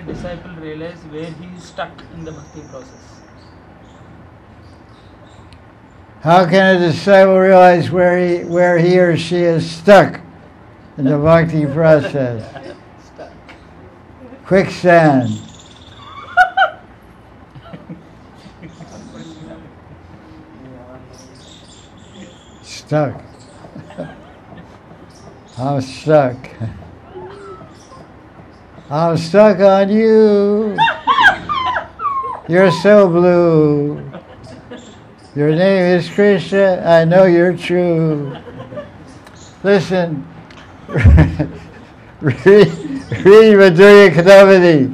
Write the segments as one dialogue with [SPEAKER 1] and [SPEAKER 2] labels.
[SPEAKER 1] disciple realize where he is stuck in the bhakti process?
[SPEAKER 2] How can a disciple realize where he or she is stuck in the bhakti process? Quicksand. Stuck. I'm stuck. I'm stuck on you. You're so blue. Your name is Krishna. I know you're true. Listen, read Madhurya Kadambini.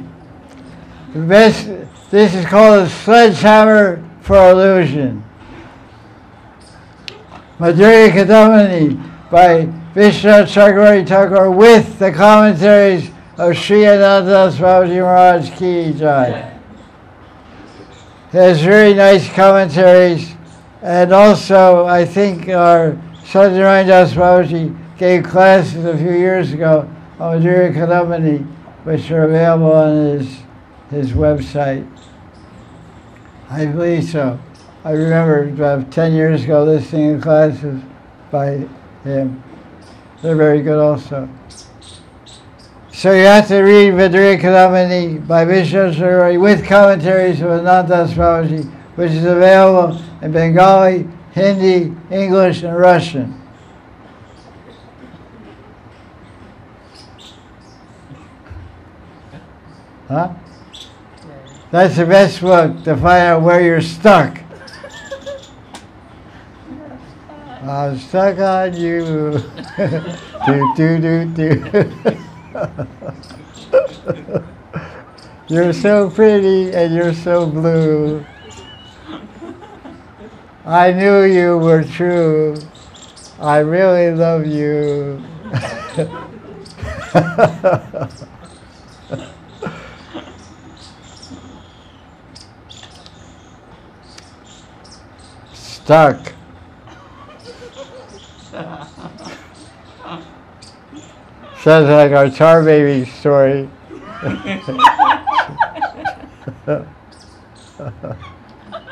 [SPEAKER 2] This is called a sledgehammer for illusion. Madhurya Kadambini by Vishwanath Chakravarti Thakur with the commentaries of Sri Anantadas Babaji Maharaj Ki Jai. It has very nice commentaries, and also I think our Satyanarayana Das Babaji gave classes a few years ago on Madhurya Kadambini, which are available on his website. I believe so. I remember about 10 years ago listening to classes by him. They're very good also. So you have to read Madhurya Kadambini by Vishwanath Chakravarti with commentaries of Anantadas Babaji, which is available in Bengali, Hindi, English, and Russian. Huh? That's the best book to find out where you're stuck. I'm stuck on you. Do. You're so pretty and you're so blue. I knew you were true. I really love you. Stuck. Sounds like our Tar Baby story.